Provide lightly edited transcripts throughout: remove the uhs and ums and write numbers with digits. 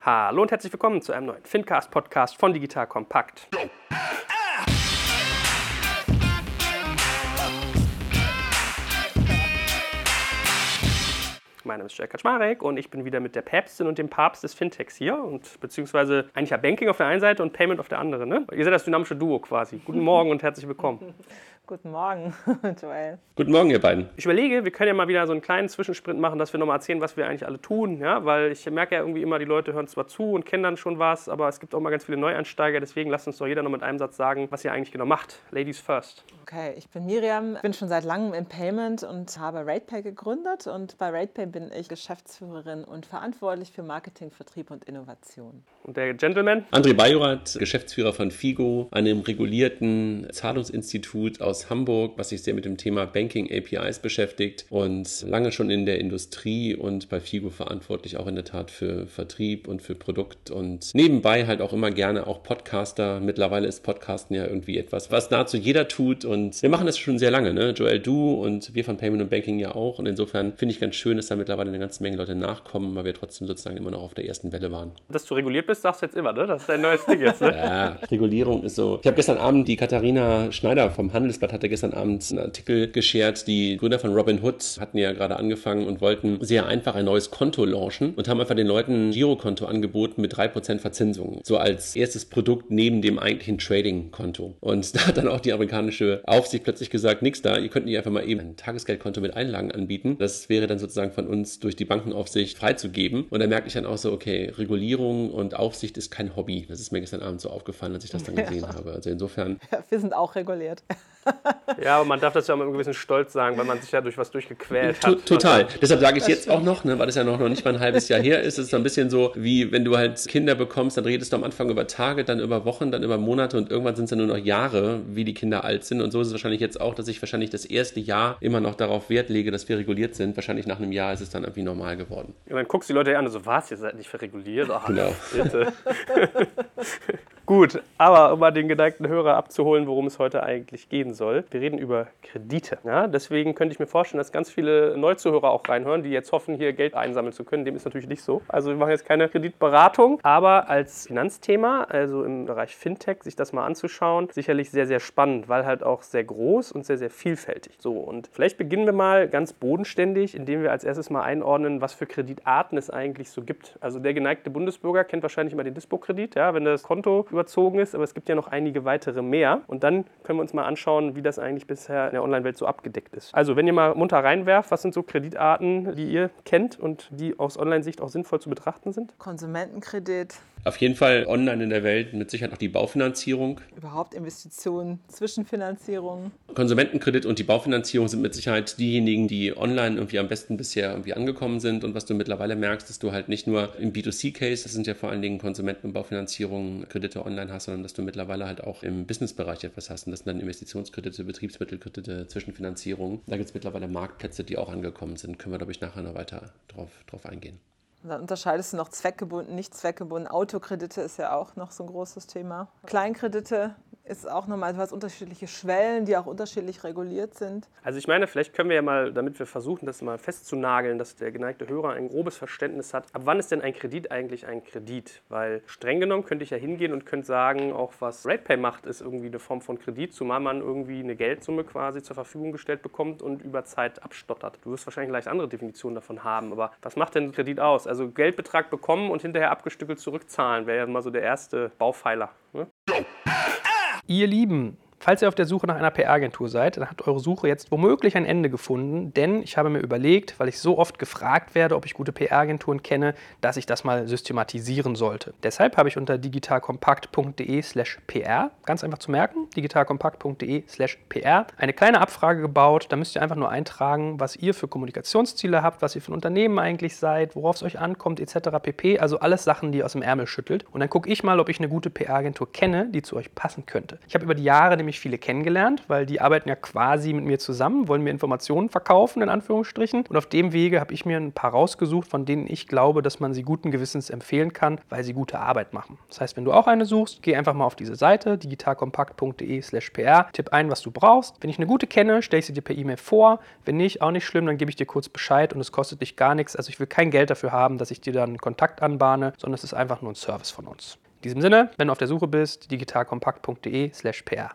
Hallo und herzlich willkommen zu einem neuen Fincast-Podcast von Digital Compact. Mein Name ist Jörg Kaczmarek und ich bin wieder mit der Päpstin und dem Papst des Fintechs hier und beziehungsweise eigentlich ja Banking auf der einen Seite und Payment auf der anderen. Ne? Ihr seid das dynamische Duo quasi. Guten Morgen und herzlich willkommen. Guten Morgen, Joel. Guten Morgen, ihr beiden. Ich überlege, wir können ja mal wieder so einen kleinen Zwischensprint machen, dass wir nochmal erzählen, was wir eigentlich alle tun. Ja? Weil ich merke ja irgendwie immer, die Leute hören zwar zu und kennen dann schon was, aber es gibt auch mal ganz viele Neueinsteiger. Deswegen lasst uns doch jeder noch mit einem Satz sagen, was ihr eigentlich genau macht. Ladies first. Okay, ich bin Miriam, bin schon seit langem im Payment und habe RatePay gegründet. Und bei RatePay bin ich Geschäftsführerin und verantwortlich für Marketing, Vertrieb und Innovation. Und der Gentleman? André Bajorat, Geschäftsführer von FIGO, einem regulierten Zahlungsinstitut aus Hamburg, was sich sehr mit dem Thema Banking APIs beschäftigt und lange schon in der Industrie und bei FIGO verantwortlich auch in der Tat für Vertrieb und für Produkt und nebenbei halt auch immer gerne auch Podcaster. Mittlerweile ist Podcasten ja irgendwie etwas, was nahezu jeder tut und wir machen das schon sehr lange, ne? Joel, du und wir von Payment und Banking ja auch und insofern finde ich ganz schön, dass da mittlerweile eine ganze Menge Leute nachkommen, weil wir trotzdem sozusagen immer noch auf der ersten Welle waren. Dass du reguliert bist, sagst du jetzt immer, ne? Das ist dein neues Ding jetzt, ne? Ja, Regulierung ist so. Ich habe gestern Abend, die Katharina Schneider vom Handelsblatt hatte gestern Abend einen Artikel geshared. Die Gründer von Robinhood hatten ja gerade angefangen und wollten sehr einfach ein neues Konto launchen und haben einfach den Leuten ein Girokonto angeboten mit 3% Verzinsung. So als erstes Produkt neben dem eigentlichen Trading-Konto. Und da hat dann auch die amerikanische Aufsicht plötzlich gesagt, nix da, ihr könnt nicht einfach mal eben ein Tagesgeldkonto mit Einlagen anbieten. Das wäre dann sozusagen von uns durch die Bankenaufsicht freizugeben. Und da merke ich dann auch so, okay, Regulierung und Aufsicht ist kein Hobby. Das ist mir gestern Abend so aufgefallen, als ich das dann gesehen habe. Also insofern. Ja, wir sind auch reguliert. Ja, aber man darf das ja auch mit einem gewissen Stolz sagen, weil man sich ja durch was durchgequält hat. Total. Deshalb sage ich es jetzt auch noch, ne, weil das ja noch nicht mal ein halbes Jahr her ist. Es ist so ein bisschen so, wie wenn du halt Kinder bekommst, dann redest du am Anfang über Tage, dann über Wochen, dann über Monate und irgendwann sind es dann nur noch Jahre, wie die Kinder alt sind. Und so ist es wahrscheinlich jetzt auch, dass ich wahrscheinlich das erste Jahr immer noch darauf Wert lege, dass wir reguliert sind. Wahrscheinlich nach einem Jahr ist es dann irgendwie normal geworden. Und dann guckst du die Leute an und so, was, ihr seid nicht verreguliert? Ach, Genau. Bitte. Gut, aber um mal den geneigten Hörer abzuholen, worum es heute eigentlich gehen soll. Wir reden über Kredite. Ja, deswegen könnte ich mir vorstellen, dass ganz viele Neuzuhörer auch reinhören, die jetzt hoffen, hier Geld einsammeln zu können. Dem ist natürlich nicht so. Also wir machen jetzt keine Kreditberatung, aber als Finanzthema, also im Bereich Fintech, sich das mal anzuschauen, sicherlich sehr, sehr spannend, weil halt auch sehr groß und sehr, sehr vielfältig. So, und vielleicht beginnen wir mal ganz bodenständig, indem wir als erstes mal einordnen, was für Kreditarten es eigentlich so gibt. Also der geneigte Bundesbürger kennt wahrscheinlich immer den Dispo-Kredit, ja, wenn das Konto überzogen ist, aber es gibt ja noch einige weitere mehr. Und dann können wir uns mal anschauen, wie das eigentlich bisher in der Online-Welt so abgedeckt ist. Also wenn ihr mal munter reinwerft, was sind so Kreditarten, die ihr kennt und die aus Online-Sicht auch sinnvoll zu betrachten sind? Konsumentenkredit. Auf jeden Fall online in der Welt mit Sicherheit auch die Baufinanzierung. Überhaupt Investitionen, Zwischenfinanzierung. Konsumentenkredit und die Baufinanzierung sind mit Sicherheit diejenigen, die online irgendwie am besten bisher irgendwie angekommen sind. Und was du mittlerweile merkst, dass du halt nicht nur im B2C-Case, das sind ja vor allen Dingen Konsumenten- und Baufinanzierung, Kredite online hast, sondern dass du mittlerweile halt auch im Businessbereich etwas hast. Und das sind dann Investitionskredite, Betriebsmittelkredite, Zwischenfinanzierung. Da gibt es mittlerweile Marktplätze, die auch angekommen sind. Können wir, glaube ich, nachher noch weiter drauf eingehen. Und dann unterscheidest du noch zweckgebunden, nicht zweckgebunden. Autokredite ist ja auch noch so ein großes Thema. Kleinkredite ist auch nochmal etwas unterschiedliche Schwellen, die auch unterschiedlich reguliert sind. Also ich meine, vielleicht können wir ja mal, damit wir versuchen, das mal festzunageln, dass der geneigte Hörer ein grobes Verständnis hat. Ab wann ist denn ein Kredit eigentlich ein Kredit? Weil streng genommen könnte ich ja hingehen und könnte sagen, auch was RatePay macht, ist irgendwie eine Form von Kredit, zumal man irgendwie eine Geldsumme quasi zur Verfügung gestellt bekommt und über Zeit abstottert. Du wirst wahrscheinlich eine leicht andere Definition davon haben, aber was macht denn ein Kredit aus? Also Geldbetrag bekommen und hinterher abgestückelt zurückzahlen, wäre ja mal so der erste Baupfeiler. Ne? Ihr Lieben, falls ihr auf der Suche nach einer PR-Agentur seid, dann hat eure Suche jetzt womöglich ein Ende gefunden, denn ich habe mir überlegt, weil ich so oft gefragt werde, ob ich gute PR-Agenturen kenne, dass ich das mal systematisieren sollte. Deshalb habe ich unter digitalkompakt.de/pr, ganz einfach zu merken, digitalkompakt.de/pr, eine kleine Abfrage gebaut. Da müsst ihr einfach nur eintragen, was ihr für Kommunikationsziele habt, was ihr für ein Unternehmen eigentlich seid, worauf es euch ankommt, etc. pp. Also alles Sachen, die ihr aus dem Ärmel schüttelt. Und dann gucke ich mal, ob ich eine gute PR-Agentur kenne, die zu euch passen könnte. Ich habe über die Jahre nämlich unheimlich viele kennengelernt, weil die arbeiten ja quasi mit mir zusammen, wollen mir Informationen verkaufen, in Anführungsstrichen. Und auf dem Wege habe ich mir ein paar rausgesucht, von denen ich glaube, dass man sie guten Gewissens empfehlen kann, weil sie gute Arbeit machen. Das heißt, wenn du auch eine suchst, geh einfach mal auf diese Seite, digitalkompakt.de/pr, tipp ein, was du brauchst. Wenn ich eine gute kenne, stelle ich sie dir per E-Mail vor. Wenn nicht, auch nicht schlimm, dann gebe ich dir kurz Bescheid und es kostet dich gar nichts. Also ich will kein Geld dafür haben, dass ich dir dann einen Kontakt anbahne, sondern es ist einfach nur ein Service von uns. In diesem Sinne, wenn du auf der Suche bist, digitalkompakt.de/pr.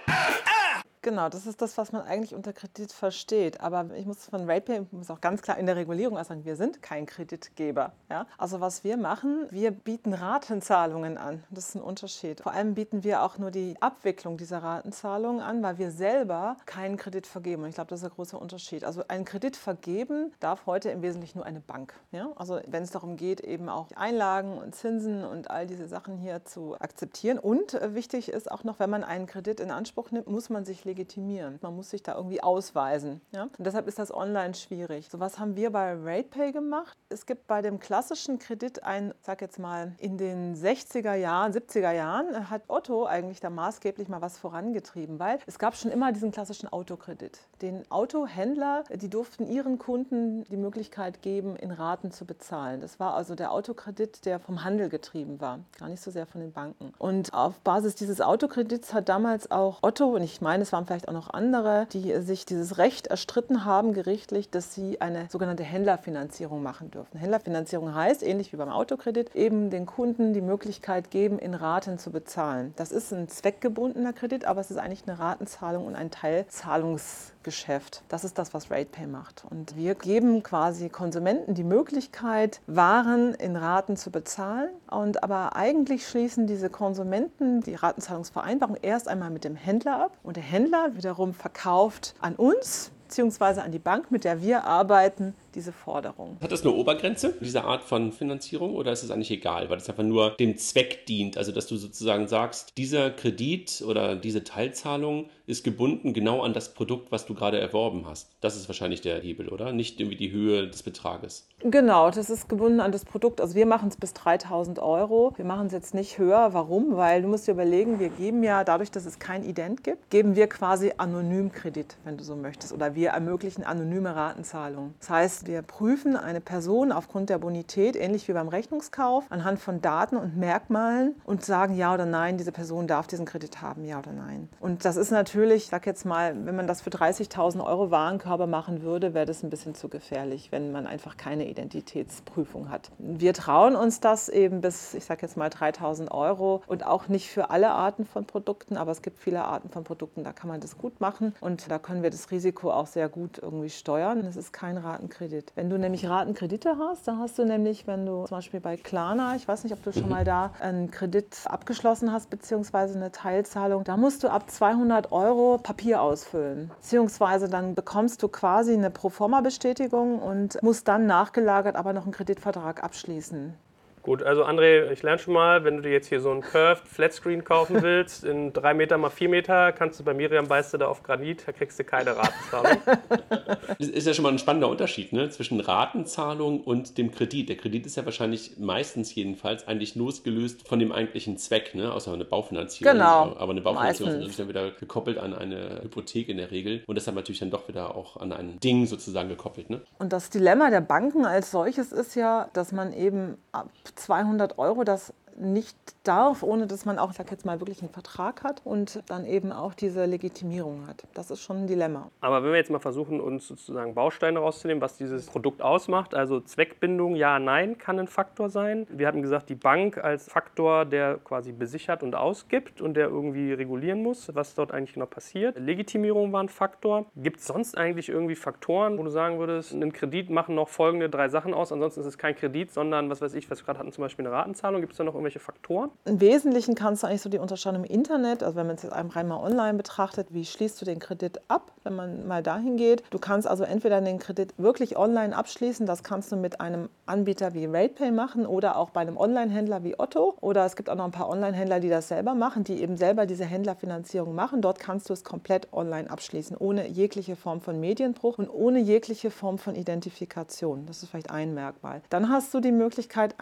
Genau, das ist das, was man eigentlich unter Kredit versteht. Aber ich muss von RatePay, muss auch ganz klar in der Regulierung sagen, wir sind kein Kreditgeber. Ja? Also was wir machen, wir bieten Ratenzahlungen an. Das ist ein Unterschied. Vor allem bieten wir auch nur die Abwicklung dieser Ratenzahlungen an, weil wir selber keinen Kredit vergeben. Und ich glaube, das ist ein großer Unterschied. Also einen Kredit vergeben darf heute im Wesentlichen nur eine Bank. Ja? Also wenn es darum geht, eben auch Einlagen und Zinsen und all diese Sachen hier zu akzeptieren. Und wichtig ist auch noch, wenn man einen Kredit in Anspruch nimmt, muss man sich legitimieren. Man muss sich da irgendwie ausweisen. Ja? Und deshalb ist das online schwierig. So, was haben wir bei RatePay gemacht? Es gibt bei dem klassischen Kredit ich sag jetzt mal, in den 60er Jahren, 70er Jahren hat Otto eigentlich da maßgeblich mal was vorangetrieben, weil es gab schon immer diesen klassischen Autokredit. Den Autohändler, die durften ihren Kunden die Möglichkeit geben, in Raten zu bezahlen. Das war also der Autokredit, der vom Handel getrieben war, gar nicht so sehr von den Banken. Und auf Basis dieses Autokredits hat damals auch Otto, und ich meine, es waren vielleicht auch noch andere, die sich dieses Recht erstritten haben, gerichtlich, dass sie eine sogenannte Händlerfinanzierung machen dürfen. Händlerfinanzierung heißt, ähnlich wie beim Autokredit, eben den Kunden die Möglichkeit geben, in Raten zu bezahlen. Das ist ein zweckgebundener Kredit, aber es ist eigentlich eine Ratenzahlung und ein Teilzahlungsgeschäft. Das ist das, was RatePay macht. Und wir geben quasi Konsumenten die Möglichkeit, Waren in Raten zu bezahlen. Und aber eigentlich schließen diese Konsumenten die Ratenzahlungsvereinbarung erst einmal mit dem Händler ab. Und der Händler wiederum verkauft an uns bzw. an die Bank, mit der wir arbeiten, diese Forderung. Hat das eine Obergrenze, diese Art von Finanzierung, oder ist es eigentlich egal, weil es einfach nur dem Zweck dient? Also, dass du sozusagen sagst, dieser Kredit oder diese Teilzahlung ist gebunden genau an das Produkt, was du gerade erworben hast. Das ist wahrscheinlich der Hebel, oder? Nicht irgendwie die Höhe des Betrages. Genau, das ist gebunden an das Produkt. Also wir machen es bis 3.000 Euro. Wir machen es jetzt nicht höher. Warum? Weil du musst dir überlegen, wir geben ja, dadurch, dass es kein Ident gibt, geben wir quasi Anonymkredit, wenn du so möchtest. Oder wir ermöglichen anonyme Ratenzahlungen. Das heißt, wir prüfen eine Person aufgrund der Bonität, ähnlich wie beim Rechnungskauf, anhand von Daten und Merkmalen und sagen ja oder nein, diese Person darf diesen Kredit haben, ja oder nein. Und das ist natürlich, ich sag jetzt mal, wenn man das für 30.000 Euro Warenkörbe machen würde, wäre das ein bisschen zu gefährlich, wenn man einfach keine Identitätsprüfung hat. Wir trauen uns das eben bis, ich sag jetzt mal 3.000 Euro und auch nicht für alle Arten von Produkten, aber es gibt viele Arten von Produkten, da kann man das gut machen und da können wir das Risiko auch sehr gut irgendwie steuern. Es ist kein Ratenkredit. Wenn du nämlich Ratenkredite hast, dann hast du nämlich, wenn du zum Beispiel bei Klarna, ich weiß nicht, ob du schon mal da einen Kredit abgeschlossen hast, beziehungsweise eine Teilzahlung, da musst du ab 200 Euro Papier ausfüllen. Beziehungsweise dann bekommst du quasi eine Proforma-Bestätigung und musst dann nachgelagert aber noch einen Kreditvertrag abschließen. Gut, also André, ich lerne schon mal, wenn du dir jetzt hier so einen Curved Flatscreen kaufen willst, in 3 Meter mal 4 Meter, kannst du bei Miriam, beißt du da auf Granit, da kriegst du keine Ratenzahlung. Das ist ja schon mal ein spannender Unterschied, ne? Zwischen Ratenzahlung und dem Kredit. Der Kredit ist ja wahrscheinlich meistens jedenfalls eigentlich losgelöst von dem eigentlichen Zweck, ne? Außer eine Baufinanzierung. Genau. Aber eine Baufinanzierung ist natürlich dann wieder gekoppelt an eine Hypothek in der Regel und deshalb natürlich dann doch wieder auch an ein Ding sozusagen gekoppelt, ne? Und das Dilemma der Banken als solches ist ja, dass man eben ab 200 Euro das nicht darf, ohne dass man auch, ich sag jetzt mal, wirklich einen Vertrag hat und dann eben auch diese Legitimierung hat. Das ist schon ein Dilemma. Aber wenn wir jetzt mal versuchen, uns sozusagen Bausteine rauszunehmen, was dieses Produkt ausmacht, also Zweckbindung, ja, nein, kann ein Faktor sein. Wir hatten gesagt, die Bank als Faktor, der quasi besichert und ausgibt und der irgendwie regulieren muss, was dort eigentlich genau passiert. Legitimierung war ein Faktor. Gibt es sonst eigentlich irgendwie Faktoren, wo du sagen würdest, einen Kredit machen noch folgende 3 Sachen aus, ansonsten ist es kein Kredit, sondern, was weiß ich, was wir gerade hatten, zum Beispiel eine Ratenzahlung. Gibt es da noch irgendwelche Faktoren? Im Wesentlichen kannst du eigentlich so die Unterscheidung im Internet, also wenn man es jetzt rein mal online betrachtet, wie schließt du den Kredit ab, wenn man mal dahin geht. Du kannst also entweder den Kredit wirklich online abschließen, das kannst du mit einem Anbieter wie RatePay machen oder auch bei einem Online-Händler wie Otto. Oder es gibt auch noch ein paar Online-Händler, die das selber machen, die eben selber diese Händlerfinanzierung machen. Dort kannst du es komplett online abschließen, ohne jegliche Form von Medienbruch und ohne jegliche Form von Identifikation. Das ist vielleicht ein Merkmal. Dann hast du die Möglichkeit, einen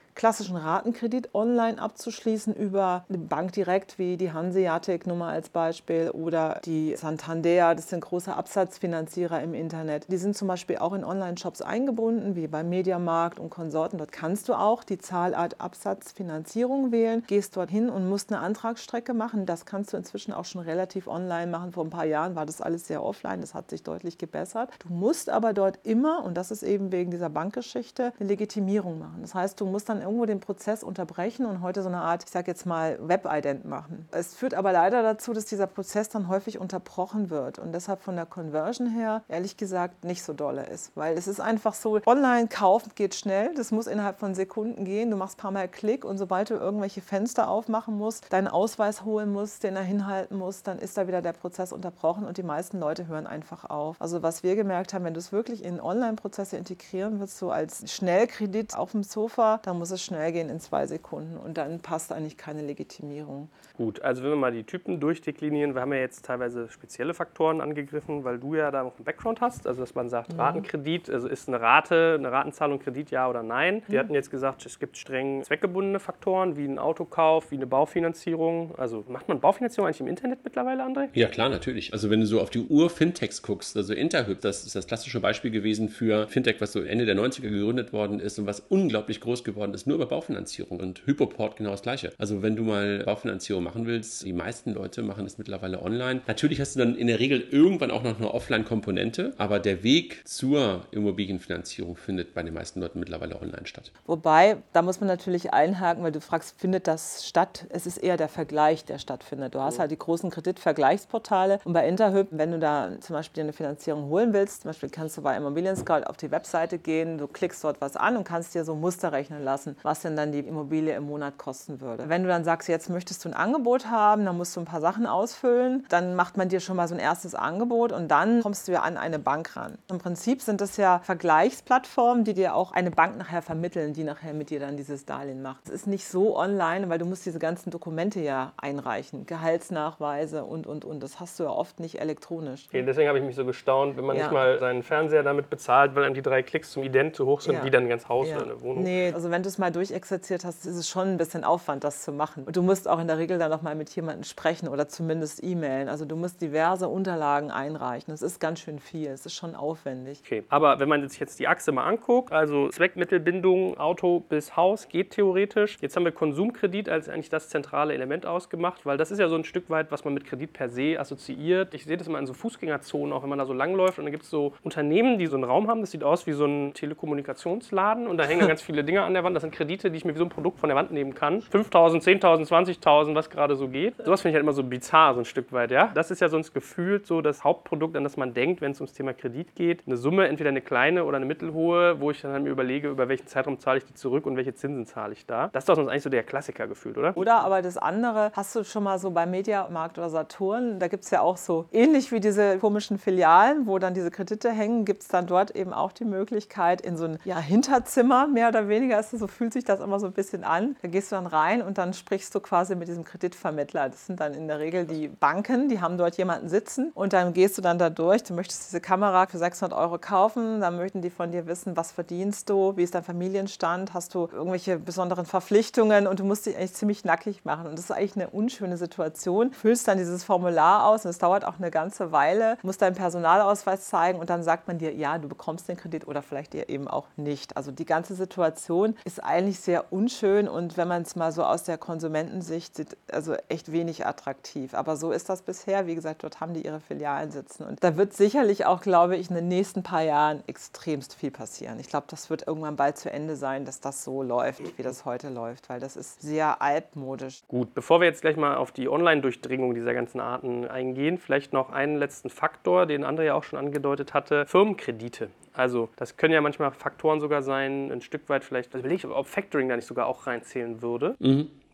klassischen Ratenkredit online abzuschließen über eine Bank direkt wie die Hanseatic, nur mal als Beispiel, oder die Santander, das sind große Absatzfinanzierer im Internet. Die sind zum Beispiel auch in Online-Shops eingebunden, wie beim Mediamarkt und Konsorten. Dort kannst du auch die Zahlart Absatzfinanzierung wählen, gehst dorthin und musst eine Antragsstrecke machen. Das kannst du inzwischen auch schon relativ online machen. Vor ein paar Jahren war das alles sehr offline, das hat sich deutlich gebessert. Du musst aber dort immer, und das ist eben wegen dieser Bankgeschichte, eine Legitimierung machen. Das heißt, du musst dann irgendwo den Prozess unterbrechen und heute so eine Art, ich sage jetzt mal, Web-Ident machen. Es führt aber leider dazu, dass dieser Prozess dann häufig unterbrochen wird und deshalb von der Conversion her, ehrlich gesagt, nicht so dolle ist. Weil es ist einfach so, online kaufen geht schnell, das muss innerhalb von Sekunden gehen, du machst ein paar Mal Klick und sobald du irgendwelche Fenster aufmachen musst, deinen Ausweis holen musst, den da hinhalten musst, dann ist da wieder der Prozess unterbrochen und die meisten Leute hören einfach auf. Also was wir gemerkt haben, wenn du es wirklich in Online-Prozesse integrieren willst, so als Schnellkredit auf dem Sofa, dann muss es schnell gehen in 2 Sekunden und dann passt eigentlich keine Legitimierung. Gut, also wenn wir mal die Typen durchdeklinieren, wir haben ja jetzt teilweise spezielle Faktoren angegriffen, weil du ja da noch einen Background hast, also dass man sagt, Ratenkredit, also ist eine Rate, eine Ratenzahlung Kredit, ja oder nein. Wir hatten jetzt gesagt, es gibt streng zweckgebundene Faktoren, wie ein Autokauf, wie eine Baufinanzierung. Also macht man Baufinanzierung eigentlich im Internet mittlerweile, André? Ja, klar, natürlich. Also wenn du so auf die Ur-Fintechs guckst, also Interhyp, das ist das klassische Beispiel gewesen für Fintech, was so Ende der 90er gegründet worden ist und was unglaublich groß geworden ist, nur über Baufinanzierung. Und Hypoport genau das Gleiche. Also wenn du mal Baufinanzierung machen willst, die meisten Leute machen es mittlerweile online. Natürlich hast du dann in der Regel irgendwann auch noch eine Offline-Komponente, aber der Weg zur Immobilienfinanzierung findet bei den meisten Leuten mittlerweile online statt. Wobei, da muss man natürlich einhaken, weil du fragst, findet das statt? Es ist eher der Vergleich, der stattfindet. Du hast halt die großen Kreditvergleichsportale und bei Interhyp, wenn du da zum Beispiel eine Finanzierung holen willst, zum Beispiel kannst du bei Immobilien Scout auf die Webseite gehen, du klickst dort was an und kannst dir so Muster rechnen lassen, was denn dann die Immobilie im Monat kosten würde. Wenn du dann sagst, jetzt möchtest du ein Angebot haben, dann musst du ein paar Sachen ausfüllen, dann macht man dir schon mal so ein erstes Angebot und dann kommst du ja an eine Bank ran. Im Prinzip sind das ja Vergleichsplattformen, die dir auch eine Bank nachher vermitteln, die nachher mit dir dann dieses Darlehen macht. Es ist nicht so online, weil du musst diese ganzen Dokumente ja einreichen, Gehaltsnachweise und. Das hast du ja oft nicht elektronisch. Okay, deswegen habe ich mich so gestaunt, wenn man nicht mal seinen Fernseher damit bezahlt, weil einem die 3 Klicks zum Ident zu hoch sind, wie dann ein ganzes Haus oder eine Wohnung. Nee, also wenn du es mal durchexerziert hast, ist es schon ein bisschen Aufwand, das zu machen. Und du musst auch in der Regel dann noch mal mit jemandem sprechen oder zumindest e-mailen. Also du musst diverse Unterlagen einreichen. Das ist ganz schön viel. Es ist schon aufwendig. Okay, aber wenn man sich jetzt die Achse mal anguckt, also Zweckmittelbindung, Auto bis Haus geht theoretisch. Jetzt haben wir Konsumkredit als eigentlich das zentrale Element ausgemacht, weil das ist ja so ein Stück weit, was man mit Kredit per se assoziiert. Ich sehe das immer in so Fußgängerzonen, auch wenn man da so langläuft und dann gibt es so Unternehmen, die so einen Raum haben, das sieht aus wie so ein Telekommunikationsladen und da hängen dann ganz viele Dinge an der Wand. Das sind Kredite, die ich mir wie so ein Produkt von der Wand nehmen kann. 5.000, 10.000, 20.000, was gerade so geht. Sowas finde ich halt immer so bizarr, so ein Stück weit, ja. Das ist ja sonst gefühlt so das Hauptprodukt, an das man denkt, wenn es ums Thema Kredit geht. Eine Summe, entweder eine kleine oder eine mittelhohe, wo ich dann halt mir überlege, über welchen Zeitraum zahle ich die zurück und welche Zinsen zahle ich da. Das ist doch sonst eigentlich so der Klassiker gefühlt, oder? Oder aber das andere, hast du schon mal so beim Mediamarkt oder Saturn, da gibt es ja auch so, ähnlich wie diese komischen Filialen, wo dann diese Kredite hängen, gibt es dann dort eben auch die Möglichkeit in so ein Hinterzimmer, mehr oder weniger, so fühlt sich das immer so ein bisschen an. Da gehst du dann rein und dann sprichst du quasi mit diesem Kreditvermittler. Das sind dann in der Regel die Banken, die haben dort jemanden sitzen und dann gehst du dann da durch. Du möchtest diese Kamera für 600 € kaufen, dann möchten die von dir wissen, was verdienst du, wie ist dein Familienstand, hast du irgendwelche besonderen Verpflichtungen und du musst dich eigentlich ziemlich nackig machen. Und das ist eigentlich eine unschöne Situation. Du füllst dann dieses Formular aus und es dauert auch eine ganze Weile, musst deinen Personalausweis zeigen und dann sagt man dir, ja, du bekommst den Kredit oder vielleicht eben auch nicht. Also die ganze Situation ist eigentlich sehr unschön und wenn man es mal so aus der Konsumentensicht sieht, also echt wenig attraktiv. Aber so ist das bisher. Wie gesagt, dort haben die ihre Filialen sitzen. Und da wird sicherlich auch, glaube ich, in den nächsten paar Jahren extremst viel passieren. Ich glaube, das wird irgendwann bald zu Ende sein, dass das so läuft, wie das heute läuft, weil das ist sehr altmodisch. Gut, bevor wir jetzt gleich mal auf die Online-Durchdringung dieser ganzen Arten eingehen, vielleicht noch einen letzten Faktor, den André ja auch schon angedeutet hatte, Firmenkredite. Also das können ja manchmal Faktoren sogar sein, ein Stück weit vielleicht, also überlege ich, ob Factoring da nicht sogar auch reinzählen würde.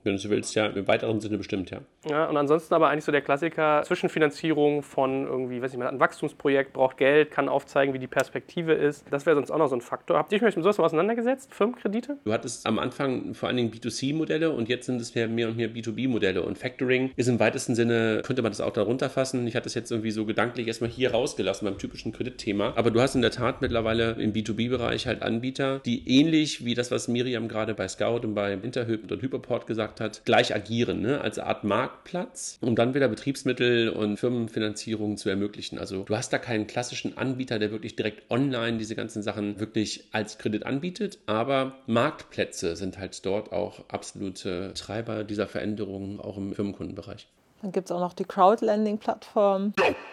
Wenn du willst, ja, im weiteren Sinne bestimmt, ja. Ja, und ansonsten aber eigentlich so der Klassiker, Zwischenfinanzierung von irgendwie, weiß ich mal, ein Wachstumsprojekt, braucht Geld, kann aufzeigen, wie die Perspektive ist. Das wäre sonst auch noch so ein Faktor. Habt ihr euch mit sowas mal auseinandergesetzt? Firmenkredite? Du hattest am Anfang vor allen Dingen B2C-Modelle und jetzt sind es mehr und mehr B2B-Modelle. Und Factoring ist im weitesten Sinne, könnte man das auch darunter fassen. Ich hatte das jetzt irgendwie so gedanklich erstmal hier rausgelassen beim typischen Kreditthema. Aber du hast in der Tat mittlerweile im B2B-Bereich halt Anbieter, die ähnlich wie das, was Miriam gerade bei Scout und bei Interhyp und Hyperport gesagt hat, gleich agieren, ne? Als Art Marktplatz, um dann wieder Betriebsmittel und Firmenfinanzierungen zu ermöglichen. Also du hast da keinen klassischen Anbieter, der wirklich direkt online diese ganzen Sachen wirklich als Kredit anbietet, aber Marktplätze sind halt dort auch absolute Treiber dieser Veränderungen, auch im Firmenkundenbereich. Dann gibt es auch noch die Crowdlending-Plattform.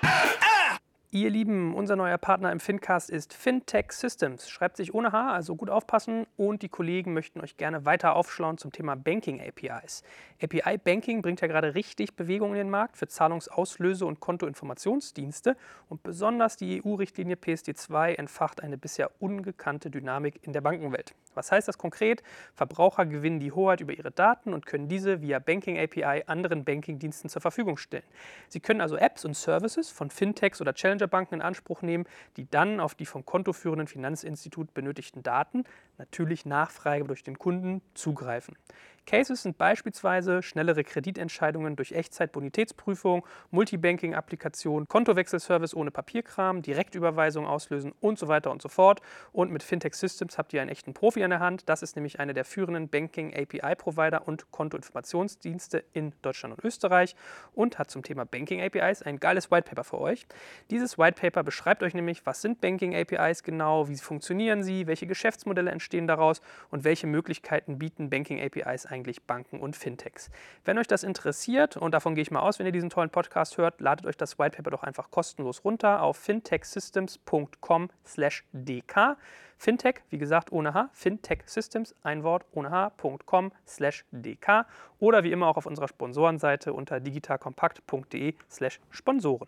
Ihr Lieben, unser neuer Partner im Fincast ist Fintech Systems. Schreibt sich ohne H, also gut aufpassen. Und die Kollegen möchten euch gerne weiter aufschlauen zum Thema Banking APIs. API Banking bringt ja gerade richtig Bewegung in den Markt für Zahlungsauslöse- und Kontoinformationsdienste. Und besonders die EU-Richtlinie PSD2 entfacht eine bisher ungekannte Dynamik in der Bankenwelt. Was heißt das konkret? Verbraucher gewinnen die Hoheit über ihre Daten und können diese via Banking API anderen Bankingdiensten zur Verfügung stellen. Sie können also Apps und Services von Fintechs oder Challenger-Banken in Anspruch nehmen, die dann auf die vom kontoführenden Finanzinstitut benötigten Daten, natürlich Nachfrage durch den Kunden, zugreifen. Cases sind beispielsweise schnellere Kreditentscheidungen durch Echtzeit-Bonitätsprüfung, Multibanking-Applikation, Kontowechselservice ohne Papierkram, Direktüberweisung auslösen und so weiter und so fort. Und mit Fintech Systems habt ihr einen echten Profi an der Hand. Das ist nämlich einer der führenden Banking-API-Provider und Kontoinformationsdienste in Deutschland und Österreich und hat zum Thema Banking-APIs ein geiles Whitepaper für euch. Dieses Whitepaper beschreibt euch nämlich, was sind Banking-APIs genau, wie funktionieren sie, welche Geschäftsmodelle entstehen daraus und welche Möglichkeiten bieten Banking-APIs eigentlich Banken und Fintechs. Wenn euch das interessiert, und davon gehe ich mal aus, wenn ihr diesen tollen Podcast hört, ladet euch das Whitepaper doch einfach kostenlos runter auf fintechsystems.com/dk. Fintech, wie gesagt, ohne H, Fintech Systems, ein Wort, ohne H.com/dk oder wie immer auch auf unserer Sponsorenseite unter digitalkompakt.de/Sponsoren.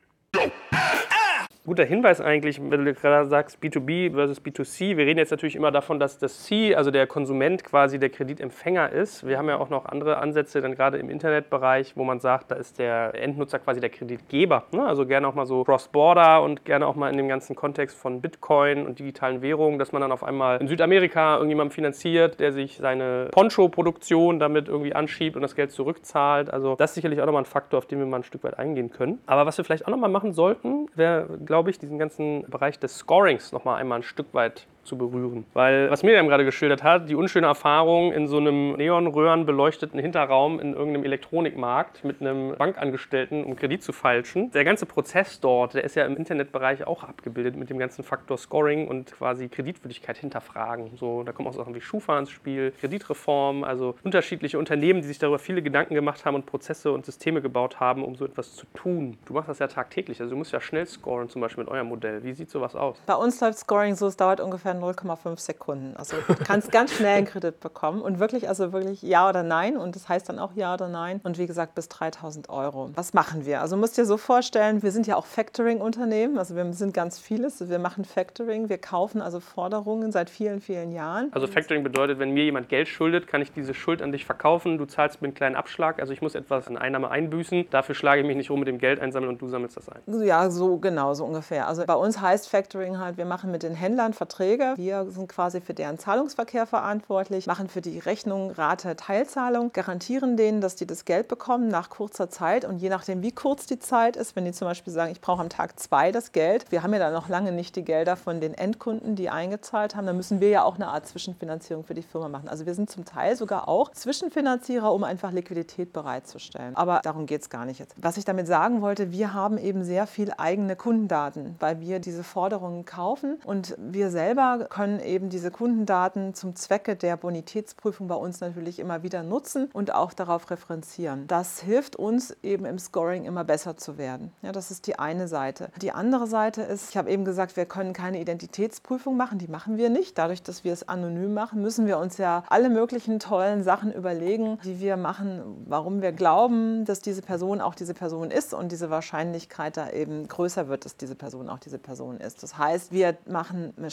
Guter Hinweis eigentlich, wenn du gerade sagst B2B versus B2C. Wir reden jetzt natürlich immer davon, dass das C, also der Konsument quasi der Kreditempfänger ist. Wir haben ja auch noch andere Ansätze, dann gerade im Internetbereich, wo man sagt, da ist der Endnutzer quasi der Kreditgeber. Ne? Also gerne auch mal so Cross-Border und gerne auch mal in dem ganzen Kontext von Bitcoin und digitalen Währungen, dass man dann auf einmal in Südamerika irgendjemanden finanziert, der sich seine Poncho-Produktion damit irgendwie anschiebt und das Geld zurückzahlt. Also das ist sicherlich auch nochmal ein Faktor, auf den wir mal ein Stück weit eingehen können. Aber was wir vielleicht auch nochmal machen sollten, wäre, glaube ich, diesen ganzen Bereich des Scorings noch mal einmal ein Stück weit zu berühren. Weil, was Miriam gerade geschildert hat, die unschöne Erfahrung in so einem Neonröhren beleuchteten Hinterraum in irgendeinem Elektronikmarkt mit einem Bankangestellten, um Kredit zu feilschen. Der ganze Prozess dort, der ist ja im Internetbereich auch abgebildet mit dem ganzen Faktor Scoring und quasi Kreditwürdigkeit hinterfragen. So, da kommen auch Sachen wie Schufa ins Spiel, Kreditreform, also unterschiedliche Unternehmen, die sich darüber viele Gedanken gemacht haben und Prozesse und Systeme gebaut haben, um so etwas zu tun. Du machst das ja tagtäglich, also du musst ja schnell scoren, zum Beispiel mit eurem Modell. Wie sieht sowas aus? Bei uns läuft Scoring so, es dauert ungefähr 0,5 Sekunden. Also du kannst ganz schnell einen Kredit bekommen und wirklich ja oder nein und das heißt dann auch ja oder nein und wie gesagt bis 3.000 €. Was machen wir? Also musst dir so vorstellen, wir sind ja auch Factoring-Unternehmen, also wir sind ganz vieles, wir machen Factoring, wir kaufen also Forderungen seit vielen, vielen Jahren. Also Factoring bedeutet, wenn mir jemand Geld schuldet, kann ich diese Schuld an dich verkaufen, du zahlst mir einen kleinen Abschlag, also ich muss etwas an Einnahme einbüßen, dafür schlage ich mich nicht rum mit dem Geld einsammeln und du sammelst das ein. Ja, so genau, so ungefähr. Also bei uns heißt Factoring halt, wir machen mit den Händlern Verträge, wir sind quasi für deren Zahlungsverkehr verantwortlich, machen für die Rechnung, Rate, Teilzahlung, garantieren denen, dass die das Geld bekommen nach kurzer Zeit und je nachdem, wie kurz die Zeit ist, wenn die zum Beispiel sagen, ich brauche am Tag 2 das Geld, wir haben ja dann noch lange nicht die Gelder von den Endkunden, die eingezahlt haben, dann müssen wir ja auch eine Art Zwischenfinanzierung für die Firma machen. Also wir sind zum Teil sogar auch Zwischenfinanzierer, um einfach Liquidität bereitzustellen. Aber darum geht es gar nicht jetzt. Was ich damit sagen wollte, wir haben eben sehr viel eigene Kundendaten, weil wir diese Forderungen kaufen und wir selber können eben diese Kundendaten zum Zwecke der Bonitätsprüfung bei uns natürlich immer wieder nutzen und auch darauf referenzieren. Das hilft uns eben im Scoring immer besser zu werden. Ja, das ist die eine Seite. Die andere Seite ist, ich habe eben gesagt, wir können keine Identitätsprüfung machen, die machen wir nicht. Dadurch, dass wir es anonym machen, müssen wir uns ja alle möglichen tollen Sachen überlegen, die wir machen, warum wir glauben, dass diese Person auch diese Person ist und diese Wahrscheinlichkeit da eben größer wird, dass diese Person auch diese Person ist. Das heißt, wir machen Machine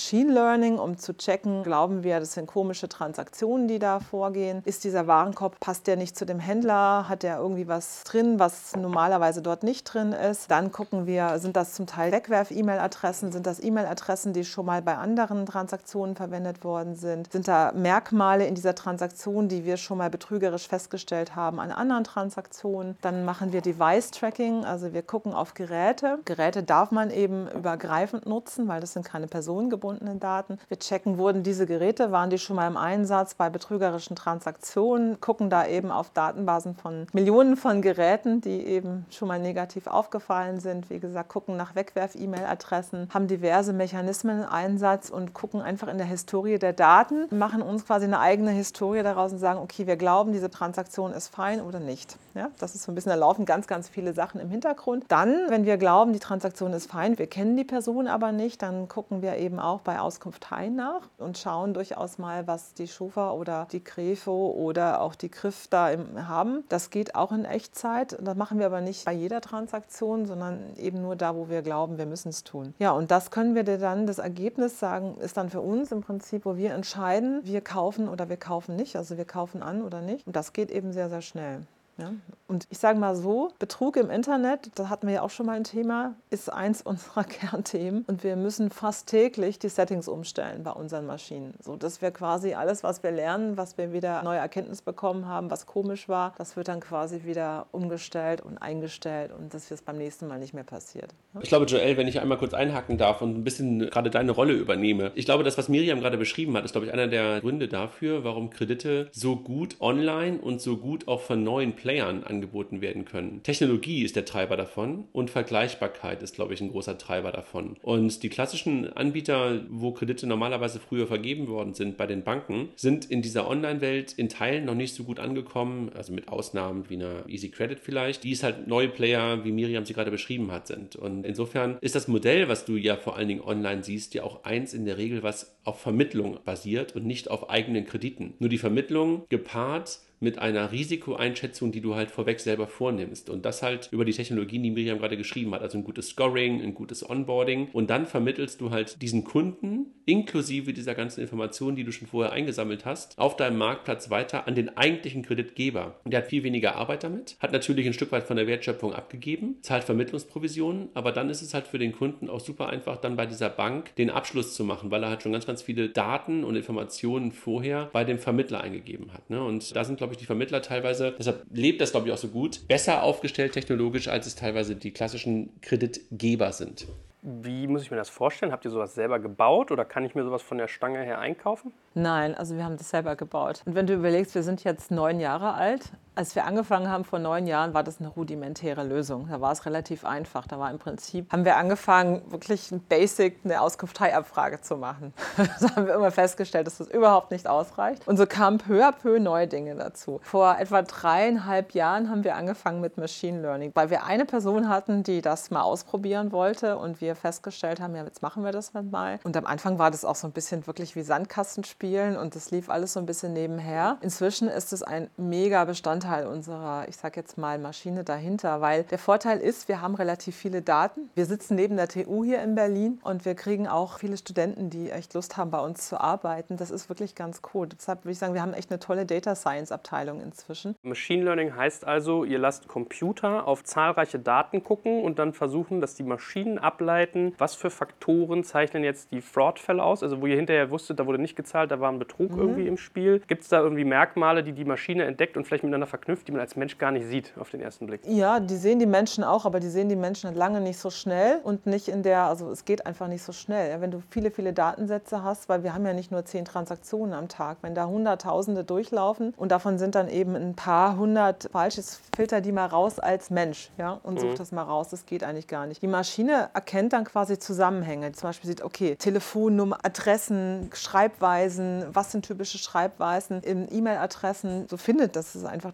Learning, um zu checken, glauben wir, das sind komische Transaktionen, die da vorgehen. Ist dieser Warenkorb, passt der nicht zu dem Händler? Hat der irgendwie was drin, was normalerweise dort nicht drin ist? Dann gucken wir, sind das zum Teil Wegwerf-E-Mail-Adressen? Sind das E-Mail-Adressen, die schon mal bei anderen Transaktionen verwendet worden sind? Sind da Merkmale in dieser Transaktion, die wir schon mal betrügerisch festgestellt haben an anderen Transaktionen? Dann machen wir Device-Tracking, also wir gucken auf Geräte. Geräte darf man eben übergreifend nutzen, weil das sind keine personengebundenen Daten. Wir checken, wurden diese Geräte, waren die schon mal im Einsatz bei betrügerischen Transaktionen, gucken da eben auf Datenbasen von Millionen von Geräten, die eben schon mal negativ aufgefallen sind. Wie gesagt, gucken nach Wegwerf-E-Mail-Adressen, haben diverse Mechanismen im Einsatz und gucken einfach in der Historie der Daten, machen uns quasi eine eigene Historie daraus und sagen, okay, wir glauben, diese Transaktion ist fein oder nicht. Ja, das ist so ein bisschen, da laufen ganz, ganz viele Sachen im Hintergrund. Dann, wenn wir glauben, die Transaktion ist fein, wir kennen die Person aber nicht, dann gucken wir eben auch bei Auskunft Hein nach und schauen durchaus mal, was die Schufa oder die Grefo oder auch die Griff da haben. Das geht auch in Echtzeit. Das machen wir aber nicht bei jeder Transaktion, sondern eben nur da, wo wir glauben, wir müssen es tun. Ja, und das können wir dir dann, das Ergebnis sagen, ist dann für uns im Prinzip, wo wir entscheiden, wir kaufen oder wir kaufen nicht, also wir kaufen an oder nicht. Und das geht eben sehr, sehr schnell. Ja? Und ich sage mal so, Betrug im Internet, da hatten wir ja auch schon mal ein Thema, ist eins unserer Kernthemen. Und wir müssen fast täglich die Settings umstellen bei unseren Maschinen. So, dass wir quasi alles, was wir lernen, was wir wieder neue Erkenntnis bekommen haben, was komisch war, das wird dann quasi wieder umgestellt und eingestellt und dass es beim nächsten Mal nicht mehr passiert. Ja? Ich glaube, Joelle, wenn ich einmal kurz einhaken darf und ein bisschen gerade deine Rolle übernehme. Ich glaube, das, was Miriam gerade beschrieben hat, ist, glaube ich, einer der Gründe dafür, warum Kredite so gut online und so gut auch von neuen Playern angeboten werden können. Technologie ist der Treiber davon und Vergleichbarkeit ist, glaube ich, ein großer Treiber davon. Und die klassischen Anbieter, wo Kredite normalerweise früher vergeben worden sind bei den Banken, sind in dieser Online-Welt in Teilen noch nicht so gut angekommen, also mit Ausnahmen wie einer Easy Credit vielleicht, die es halt neue Player, wie Miriam sie gerade beschrieben hat, sind. Und insofern ist das Modell, was du ja vor allen Dingen online siehst, ja auch eins in der Regel, was auf Vermittlung basiert und nicht auf eigenen Krediten. Nur die Vermittlung gepaart mit einer Risikoeinschätzung, die du halt vorweg selber vornimmst. Und das halt über die Technologien, die Miriam gerade geschrieben hat. Also ein gutes Scoring, ein gutes Onboarding. Und dann vermittelst du halt diesen Kunden inklusive dieser ganzen Informationen, die du schon vorher eingesammelt hast, auf deinem Marktplatz weiter an den eigentlichen Kreditgeber. Und der hat viel weniger Arbeit damit, hat natürlich ein Stück weit von der Wertschöpfung abgegeben, zahlt Vermittlungsprovisionen, aber dann ist es halt für den Kunden auch super einfach, dann bei dieser Bank den Abschluss zu machen, weil er halt schon ganz, ganz viele Daten und Informationen vorher bei dem Vermittler eingegeben hat. Und da sind, glaube ich, die Vermittler teilweise, deshalb lebt das, glaube ich, auch so gut, besser aufgestellt technologisch, als es teilweise die klassischen Kreditgeber sind. Wie muss ich mir das vorstellen? Habt ihr sowas selber gebaut oder kann ich mir sowas von der Stange her einkaufen? Nein, also wir haben das selber gebaut. Und wenn du überlegst, wir sind jetzt 9 Jahre alt. Als wir angefangen haben vor 9 Jahren, war das eine rudimentäre Lösung. Da war es relativ einfach. Da war im Prinzip, haben wir angefangen, wirklich eine Auskunftei-Abfrage zu machen. Das haben wir immer festgestellt, dass das überhaupt nicht ausreicht. Und so kamen peu à peu neue Dinge dazu. Vor etwa 3,5 Jahren haben wir angefangen mit Machine Learning, weil wir eine Person hatten, die das mal ausprobieren wollte und wir festgestellt haben, ja, jetzt machen wir das mal. Und am Anfang war das auch so ein bisschen wirklich wie Sandkastenspielen und das lief alles so ein bisschen nebenher. Inzwischen ist es ein mega Bestandteil unserer, ich sag jetzt mal, Maschine dahinter, weil der Vorteil ist, wir haben relativ viele Daten. Wir sitzen neben der TU hier in Berlin und wir kriegen auch viele Studenten, die echt Lust haben, bei uns zu arbeiten. Das ist wirklich ganz cool. Deshalb würde ich sagen, wir haben echt eine tolle Data Science Abteilung inzwischen. Machine Learning heißt also, ihr lasst Computer auf zahlreiche Daten gucken und dann versuchen, dass die Maschinen ableiten, was für Faktoren zeichnen jetzt die Fraud-Fälle aus, also wo ihr hinterher wusstet, da wurde nicht gezahlt, da war ein Betrug irgendwie im Spiel. Gibt es da irgendwie Merkmale, die die Maschine entdeckt und vielleicht miteinander verknüpft, die man als Mensch gar nicht sieht auf den ersten Blick? Ja, die sehen die Menschen auch, aber die sehen die Menschen lange nicht so schnell und nicht in der, also es geht einfach nicht so schnell. Ja, wenn du viele, viele Datensätze hast, weil wir haben ja nicht nur 10 Transaktionen am Tag, wenn da Hunderttausende durchlaufen und davon sind dann eben ein paar hundert falsches, filter die mal raus als Mensch, ja, und such das mal raus, das geht eigentlich gar nicht. Die Maschine erkennt dann quasi Zusammenhänge, zum Beispiel sieht, okay, Telefonnummer, Adressen, Schreibweisen, was sind typische Schreibweisen, E-Mail-Adressen, so findet das ist einfach,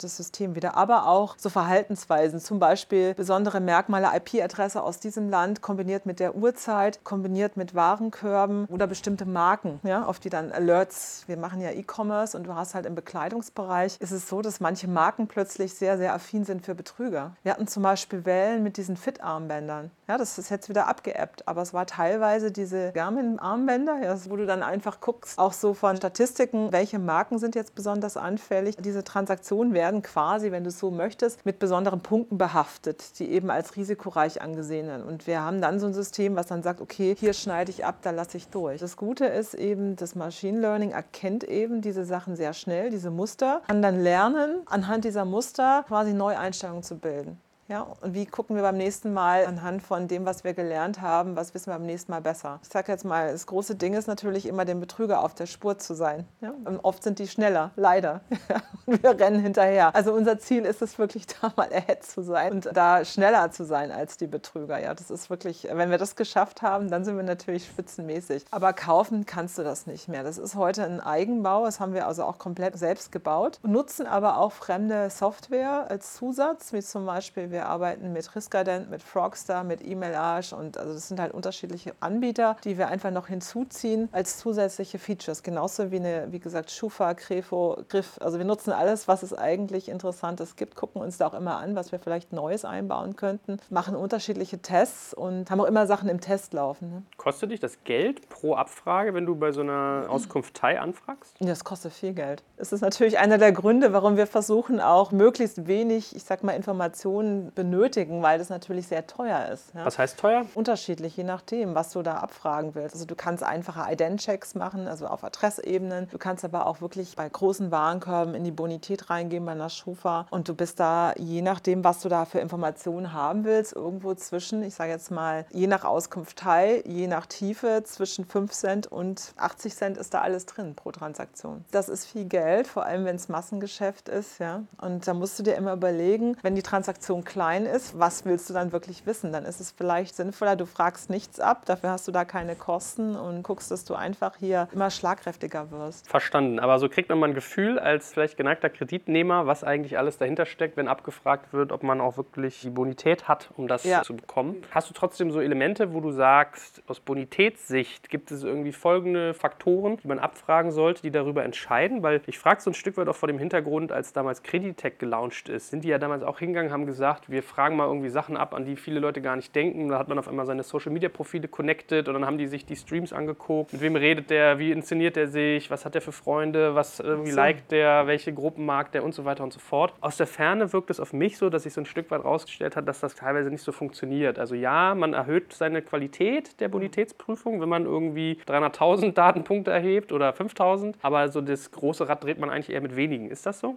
automatisches System wieder. Aber auch so Verhaltensweisen, zum Beispiel besondere Merkmale, IP-Adresse aus diesem Land, kombiniert mit der Uhrzeit, kombiniert mit Warenkörben oder bestimmte Marken, ja, auf die dann Alerts, wir machen ja E-Commerce und du hast halt im Bekleidungsbereich, ist es so, dass manche Marken plötzlich sehr, sehr affin sind für Betrüger. Wir hatten zum Beispiel Wellen mit diesen Fit-Armbändern. Ja, das ist jetzt wieder abgeappt, aber es war teilweise diese Garmin-Armbänder, ja, wo du dann einfach guckst, auch so von Statistiken, welche Marken sind jetzt besonders anfällig. Diese Transaktionen werden quasi, wenn du es so möchtest, mit besonderen Punkten behaftet, die eben als risikoreich angesehen werden. Und wir haben dann so ein System, was dann sagt, okay, hier schneide ich ab, da lasse ich durch. Das Gute ist eben, das Machine Learning erkennt eben diese Sachen sehr schnell, diese Muster, kann dann lernen, anhand dieser Muster quasi Neueinstellungen zu bilden. Ja, und wie gucken wir beim nächsten Mal anhand von dem, was wir gelernt haben, was wissen wir beim nächsten Mal besser? Ich sage jetzt mal, das große Ding ist natürlich immer, dem Betrüger auf der Spur zu sein. Ja? Und oft sind die schneller, leider. Und wir rennen hinterher. Also unser Ziel ist es wirklich, da mal ahead zu sein und da schneller zu sein als die Betrüger. Ja, das ist wirklich, wenn wir das geschafft haben, dann sind wir natürlich spitzenmäßig. Aber kaufen kannst du das nicht mehr. Das ist heute ein Eigenbau, das haben wir also auch komplett selbst gebaut. Nutzen aber auch fremde Software als Zusatz, wie zum Beispiel wir arbeiten mit Riskadent, mit Frogster, mit Emailage und also das sind halt unterschiedliche Anbieter, die wir einfach noch hinzuziehen als zusätzliche Features. Genauso wie gesagt, Schufa, Grefo, Griff. Also wir nutzen alles, was es eigentlich Interessantes gibt, gucken uns da auch immer an, was wir vielleicht Neues einbauen könnten, machen unterschiedliche Tests und haben auch immer Sachen im Test laufen. Ne? Kostet dich das Geld pro Abfrage, wenn du bei so einer Auskunftei anfragst? Ja, das kostet viel Geld. Es ist natürlich einer der Gründe, warum wir versuchen, auch möglichst wenig, ich sag mal, Informationen benötigen, weil das natürlich sehr teuer ist. Ja? Was heißt teuer? Unterschiedlich, je nachdem, was du da abfragen willst. Also du kannst einfache Ident-Checks machen, also auf Adressebenen. Du kannst aber auch wirklich bei großen Warenkörben in die Bonität reingehen bei einer Schufa und du bist da, je nachdem, was du da für Informationen haben willst, irgendwo zwischen, ich sage jetzt mal, je nach Auskunftei, je nach Tiefe, zwischen 5 Cent und 80 Cent ist da alles drin pro Transaktion. Das ist viel Geld, vor allem wenn es Massengeschäft ist. Ja? Und da musst du dir immer überlegen, wenn die Transaktion klein ist, was willst du dann wirklich wissen? Dann ist es vielleicht sinnvoller, du fragst nichts ab, dafür hast du da keine Kosten und guckst, dass du einfach hier immer schlagkräftiger wirst. Verstanden, aber so kriegt man mal ein Gefühl als vielleicht geneigter Kreditnehmer, was eigentlich alles dahinter steckt, wenn abgefragt wird, ob man auch wirklich die Bonität hat, um das zu bekommen. Hast du trotzdem so Elemente, wo du sagst, aus Bonitätssicht gibt es irgendwie folgende Faktoren, die man abfragen sollte, die darüber entscheiden? Weil ich frage so ein Stück weit auch vor dem Hintergrund, als damals Creditec gelauncht ist, sind die ja damals auch hingegangen, haben gesagt, wir fragen mal irgendwie Sachen ab, an die viele Leute gar nicht denken. Da hat man auf einmal seine Social-Media-Profile connected und dann haben die sich die Streams angeguckt. Mit wem redet der, wie inszeniert er sich, was hat er für Freunde, was irgendwie liked der, welche Gruppen mag der und so weiter und so fort. Aus der Ferne wirkt es auf mich so, dass sich so ein Stück weit rausgestellt hat, dass das teilweise nicht so funktioniert. Also ja, man erhöht seine Qualität der Bonitätsprüfung, wenn man irgendwie 300.000 Datenpunkte erhebt oder 5.000, aber so das große Rad dreht man eigentlich eher mit wenigen. Ist das so?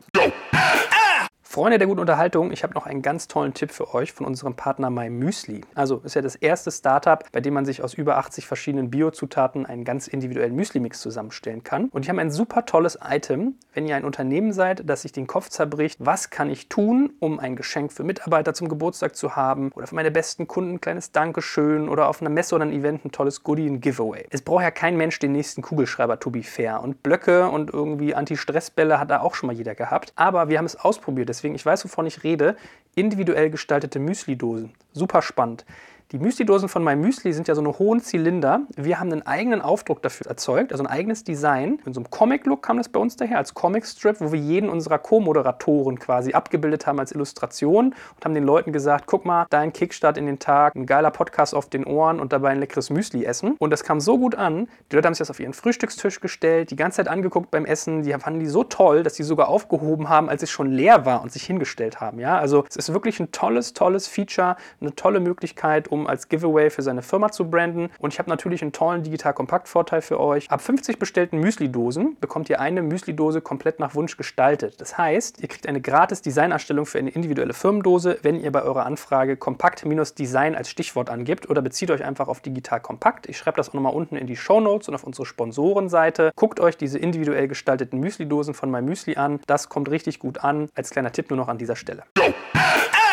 Freunde der guten Unterhaltung, ich habe noch einen ganz tollen Tipp für euch von unserem Partner MyMüsli. Also ist ja das erste Startup, bei dem man sich aus über 80 verschiedenen Biozutaten einen ganz individuellen Müsli-Mix zusammenstellen kann. Und die haben ein super tolles Item, wenn ihr ein Unternehmen seid, das sich den Kopf zerbricht, was kann ich tun, um ein Geschenk für Mitarbeiter zum Geburtstag zu haben oder für meine besten Kunden ein kleines Dankeschön oder auf einer Messe oder einem Event ein tolles Goodie, ein Giveaway. Es braucht ja kein Mensch den nächsten Kugelschreiber, to be fair. Und Blöcke und irgendwie Anti-Stress-Bälle hat da auch schon mal jeder gehabt. Aber wir haben es ausprobiert, deswegen, ich weiß, wovon ich rede, individuell gestaltete Müsli-Dosen. Super spannend. Die Müsli-Dosen von MyMüsli sind ja so eine hohen Zylinder. Wir haben einen eigenen Aufdruck dafür erzeugt, also ein eigenes Design. In so einem Comic-Look kam das bei uns daher, als Comic-Strip, wo wir jeden unserer Co-Moderatoren quasi abgebildet haben als Illustration und haben den Leuten gesagt, guck mal, dein Kickstart in den Tag, ein geiler Podcast auf den Ohren und dabei ein leckeres Müsli essen. Und das kam so gut an, die Leute haben sich das auf ihren Frühstückstisch gestellt, die ganze Zeit angeguckt beim Essen, die fanden die so toll, dass sie sogar aufgehoben haben, als es schon leer war und sich hingestellt haben. Ja? Also es ist wirklich ein tolles Feature, eine tolle Möglichkeit, um als Giveaway für seine Firma zu branden. Und ich habe natürlich einen tollen Digital-Kompakt-Vorteil für euch. Ab 50 bestellten Müsli-Dosen bekommt ihr eine Müsli-Dose komplett nach Wunsch gestaltet. Das heißt, ihr kriegt eine gratis Designerstellung für eine individuelle Firmendose, wenn ihr bei eurer Anfrage Kompakt-Design als Stichwort angibt oder bezieht euch einfach auf Digital-Kompakt. Ich schreibe das auch nochmal unten in die Shownotes und auf unsere Sponsorenseite. Guckt euch diese individuell gestalteten Müsli-Dosen von MyMüsli an. Das kommt richtig gut an. Als kleiner Tipp nur noch an dieser Stelle.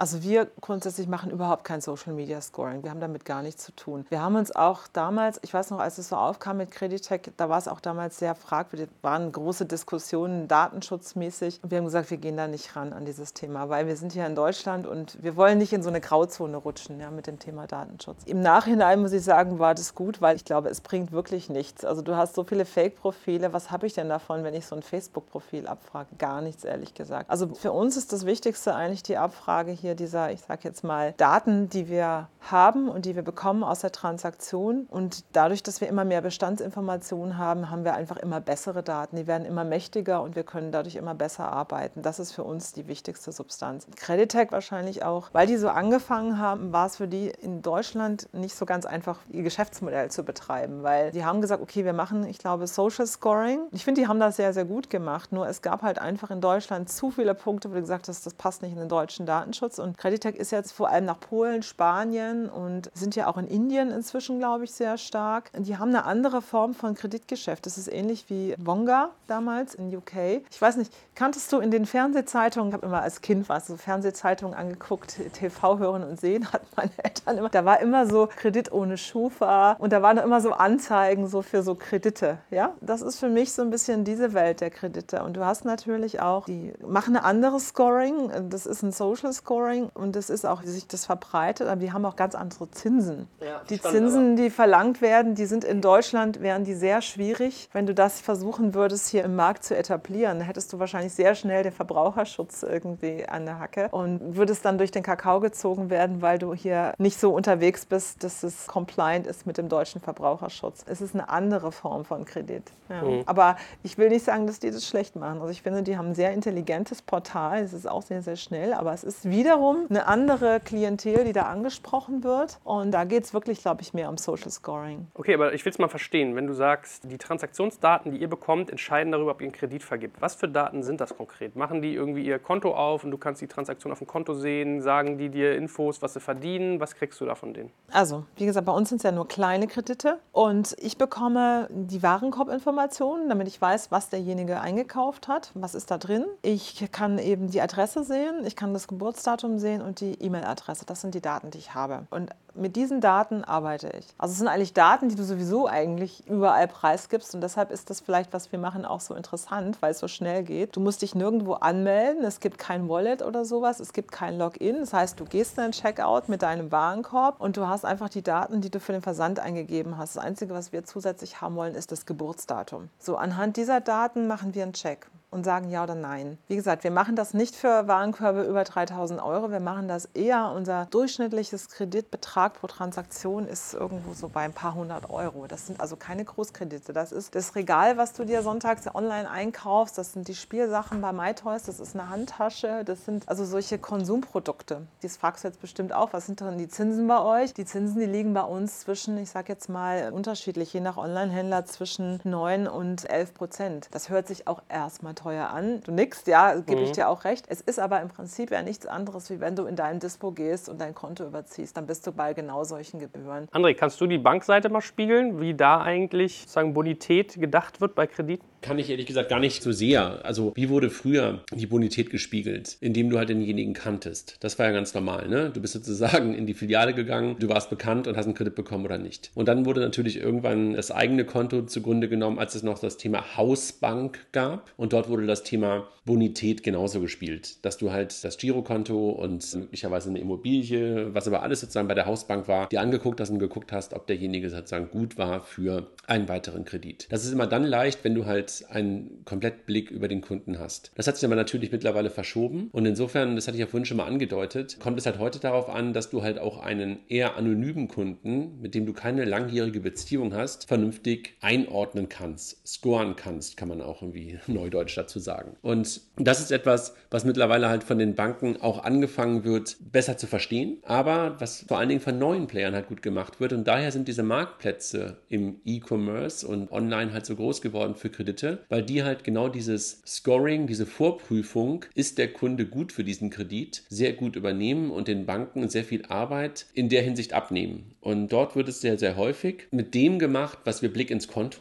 Also wir grundsätzlich machen überhaupt kein Social Media Scoring. Wir haben damit gar nichts zu tun. Wir haben uns auch damals, ich weiß noch, als es so aufkam mit Creditec, da war es auch damals sehr fragwürdig, waren große Diskussionen datenschutzmäßig. Und wir haben gesagt, wir gehen da nicht ran an dieses Thema, weil wir sind hier in Deutschland und wir wollen nicht in so eine Grauzone rutschen, ja, mit dem Thema Datenschutz. Im Nachhinein muss ich sagen, war das gut, weil ich glaube, es bringt wirklich nichts. Also du hast so viele Fake-Profile, was habe ich denn davon, wenn ich so ein Facebook-Profil abfrage? Gar nichts, ehrlich gesagt. Also für uns ist das Wichtigste eigentlich die Abfrage hier dieser, ich sage jetzt mal, Daten, die wir haben und die wir bekommen aus der Transaktion. Und dadurch, dass wir immer mehr Bestandsinformationen haben, haben wir einfach immer bessere Daten. Die werden immer mächtiger und wir können dadurch immer besser arbeiten. Das ist für uns die wichtigste Substanz. Creditec wahrscheinlich auch, weil die so angefangen haben, war es für die in Deutschland nicht so ganz einfach, ihr Geschäftsmodell zu betreiben, weil die haben gesagt, okay, wir machen, ich glaube, Social Scoring. Ich finde, die haben das sehr, sehr gut gemacht, nur es gab halt einfach in Deutschland zu viele Punkte, wo du gesagt hast, das passt nicht in den deutschen Datenschutz und Creditec ist jetzt vor allem nach Polen, Spanien und sind ja auch in Indien inzwischen, glaube ich, sehr stark. Und die haben eine andere Form von Kreditgeschäft. Das ist ähnlich wie Wonga damals in UK. Ich weiß nicht, kanntest du in den Fernsehzeitungen, ich habe immer als Kind so Fernsehzeitungen angeguckt, TV hören und sehen, hatten meine Eltern immer. Da war immer so Kredit ohne Schufa und da waren immer so Anzeigen so für so Kredite. Ja? Das ist für mich so ein bisschen diese Welt der Kredite. Und du hast natürlich auch, die machen ein anderes Scoring, das ist ein Social Scoring und das ist auch, wie sich das verbreitet, aber die haben auch ganz andere Zinsen. Ja, die Zinsen, die verlangt werden, die sind in Deutschland, wären die sehr schwierig. Wenn du das versuchen würdest, hier im Markt zu etablieren, dann hättest du wahrscheinlich sehr schnell den Verbraucherschutz irgendwie an der Hacke und würdest dann durch den Kakao gezogen werden, weil du hier nicht so unterwegs bist, dass es compliant ist mit dem deutschen Verbraucherschutz. Es ist eine andere Form von Kredit. Ja. Aber ich will nicht sagen, dass die das schlecht machen. Also ich finde, die haben ein sehr intelligentes Portal. Es ist auch sehr, sehr schnell, aber es ist wiederum eine andere Klientel, die da angesprochen wird. Und da geht es wirklich, glaube ich, mehr um Social Scoring. Okay, aber ich will es mal verstehen. Wenn du sagst, die Transaktionsdaten, die ihr bekommt, entscheiden darüber, ob ihr einen Kredit vergibt. Was für Daten sind das konkret? Machen die irgendwie ihr Konto auf und du kannst die Transaktion auf dem Konto sehen? Sagen die dir Infos, was sie verdienen? Was kriegst du da von denen? Also, wie gesagt, bei uns sind es ja nur kleine Kredite und ich bekomme die Warenkorbinformationen, damit ich weiß, was derjenige eingekauft hat, was ist da drin. Ich kann eben die Adresse sehen, ich kann das Geburtsdatum sehen und die E-Mail-Adresse. Das sind die Daten, die ich habe. Und mit diesen Daten arbeite ich. Also es sind eigentlich Daten, die du sowieso eigentlich überall preisgibst und deshalb ist das vielleicht, was wir machen, auch so interessant, weil es so schnell geht. Du musst dich nirgendwo anmelden, es gibt kein Wallet oder sowas, es gibt kein Login. Das heißt, du gehst in den Checkout mit deinem Warenkorb und du hast einfach die Daten, die du für den Versand eingegeben hast. Das Einzige, was wir zusätzlich haben wollen, ist das Geburtsdatum. So, anhand dieser Daten machen wir einen Check und sagen ja oder nein. Wie gesagt, wir machen das nicht für Warenkörbe über 3.000 €. Wir machen das eher, unser durchschnittliches Kreditbetrag pro Transaktion ist irgendwo so bei ein paar 100 €. Das sind also keine Großkredite. Das ist das Regal, was du dir sonntags online einkaufst. Das sind die Spielsachen bei MyToys. Das ist eine Handtasche. Das sind also solche Konsumprodukte. Das fragst du jetzt bestimmt auch. Was sind denn die Zinsen bei euch? Die Zinsen, die liegen bei uns zwischen, ich sage jetzt mal unterschiedlich, je nach Online-Händler zwischen 9 und 11%. Das hört sich auch erstmal teuer an. Du nickst, ja, gebe ich dir auch recht. Es ist aber im Prinzip ja nichts anderes, wie wenn du in dein Dispo gehst und dein Konto überziehst. Dann bist du bei genau solchen Gebühren. André, kannst du die Bankseite mal spiegeln, wie da eigentlich sozusagen Bonität gedacht wird bei Krediten? Kann ich ehrlich gesagt gar nicht so sehr. Also wie wurde früher die Bonität gespiegelt? Indem du halt denjenigen kanntest. Das war ja ganz normal, ne? Du bist sozusagen in die Filiale gegangen, du warst bekannt und hast einen Kredit bekommen oder nicht. Und dann wurde natürlich irgendwann das eigene Konto zugrunde genommen, als es noch das Thema Hausbank gab. Und dort wurde das Thema Bonität genauso gespielt. Dass du halt das Girokonto und möglicherweise eine Immobilie, was aber alles sozusagen bei der Hausbank war, dir angeguckt hast und geguckt hast, ob derjenige sozusagen gut war für einen weiteren Kredit. Das ist immer dann leicht, wenn du halt einen Komplettblick über den Kunden hast. Das hat sich aber natürlich mittlerweile verschoben und insofern, das hatte ich ja vorhin schon mal angedeutet, kommt es halt heute darauf an, dass du halt auch einen eher anonymen Kunden, mit dem du keine langjährige Beziehung hast, vernünftig einordnen kannst, scoren kannst, kann man auch irgendwie neudeutsch dazu sagen. Und das ist etwas, was mittlerweile halt von den Banken auch angefangen wird, besser zu verstehen, aber was vor allen Dingen von neuen Playern halt gut gemacht wird und daher sind diese Marktplätze im E-Commerce und online halt so groß geworden für Kredite, weil die halt genau dieses Scoring, diese Vorprüfung, ist der Kunde gut für diesen Kredit, sehr gut übernehmen und den Banken sehr viel Arbeit in der Hinsicht abnehmen. Und dort wird es sehr, sehr häufig mit dem gemacht, was wir Blick ins Konto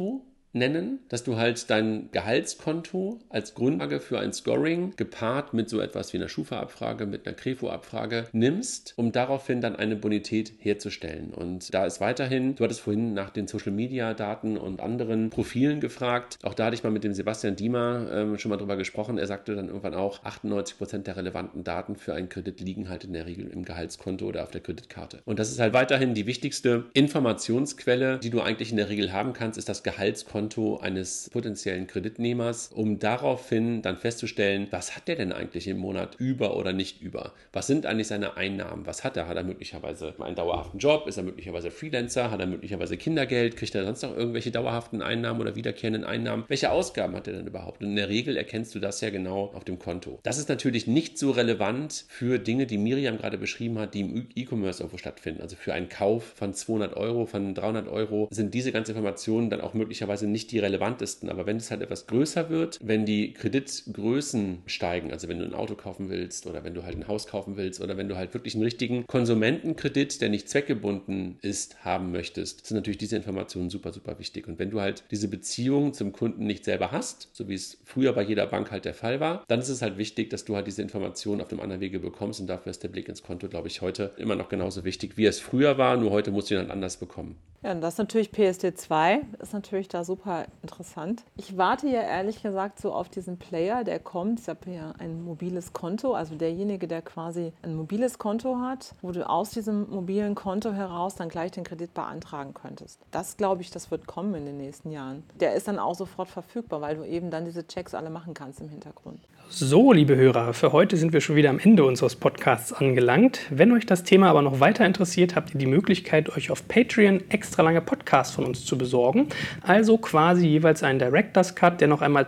nennen, dass du halt dein Gehaltskonto als Grundlage für ein Scoring gepaart mit so etwas wie einer Schufa-Abfrage, mit einer Krefo-Abfrage nimmst, um daraufhin dann eine Bonität herzustellen. Und da ist weiterhin, du hattest vorhin nach den Social-Media-Daten und anderen Profilen gefragt, auch da hatte ich mal mit dem Sebastian Diemer schon mal drüber gesprochen, er sagte dann irgendwann auch, 98% der relevanten Daten für einen Kredit liegen halt in der Regel im Gehaltskonto oder auf der Kreditkarte. Und das ist halt weiterhin die wichtigste Informationsquelle, die du eigentlich in der Regel haben kannst, ist das Gehaltskonto eines potenziellen Kreditnehmers, um daraufhin dann festzustellen, was hat der denn eigentlich im Monat über oder nicht über? Was sind eigentlich seine Einnahmen? Was hat er? Hat er möglicherweise einen dauerhaften Job? Ist er möglicherweise Freelancer? Hat er möglicherweise Kindergeld? Kriegt er sonst noch irgendwelche dauerhaften Einnahmen oder wiederkehrenden Einnahmen? Welche Ausgaben hat er denn überhaupt? Und in der Regel erkennst du das ja genau auf dem Konto. Das ist natürlich nicht so relevant für Dinge, die Miriam gerade beschrieben hat, die im E-Commerce irgendwo stattfinden. Also für einen Kauf von 200 Euro, von 300 Euro sind diese ganzen Informationen dann auch möglicherweise nicht die relevantesten. Aber wenn es halt etwas größer wird, wenn die Kreditgrößen steigen, also wenn du ein Auto kaufen willst oder wenn du halt ein Haus kaufen willst oder wenn du halt wirklich einen richtigen Konsumentenkredit, der nicht zweckgebunden ist, haben möchtest, sind natürlich diese Informationen super, super wichtig. Und wenn du halt diese Beziehung zum Kunden nicht selber hast, so wie es früher bei jeder Bank halt der Fall war, dann ist es halt wichtig, dass du halt diese Informationen auf dem anderen Wege bekommst und dafür ist der Blick ins Konto, glaube ich, heute immer noch genauso wichtig, wie es früher war, nur heute musst du ihn dann anders bekommen. Ja, und das ist natürlich PSD2, ist natürlich da super interessant. Ich warte ja ehrlich gesagt so auf diesen Player, der kommt. Ich habe ja ein mobiles Konto, also derjenige, der quasi ein mobiles Konto hat, wo du aus diesem mobilen Konto heraus dann gleich den Kredit beantragen könntest. Das glaube ich, das wird kommen in den nächsten Jahren. Der ist dann auch sofort verfügbar, weil du eben dann diese Checks alle machen kannst im Hintergrund. So, liebe Hörer, für heute sind wir schon wieder am Ende unseres Podcasts angelangt. Wenn euch das Thema aber noch weiter interessiert, habt ihr die Möglichkeit, euch auf Patreon extra lange Podcasts von uns zu besorgen. Also quasi jeweils einen Director's Cut, der noch einmal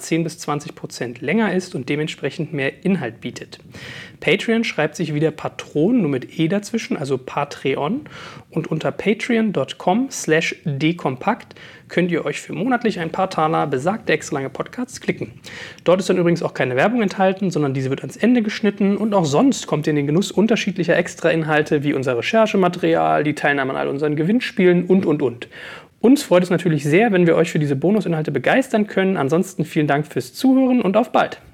10-20% länger ist und dementsprechend mehr Inhalt bietet. Patreon schreibt sich wieder Patron, nur mit E dazwischen, also Patreon. Und unter patreon.com/dekompakt könnt ihr euch für monatlich ein paar Taler besagte extra lange Podcasts klicken. Dort ist dann übrigens auch keine Werbung enthalten, sondern diese wird ans Ende geschnitten und auch sonst kommt ihr in den Genuss unterschiedlicher Extra-Inhalte wie unser Recherchematerial, die Teilnahme an all unseren Gewinnspielen und. Uns freut es natürlich sehr, wenn wir euch für diese Bonusinhalte begeistern können. Ansonsten vielen Dank fürs Zuhören und auf bald!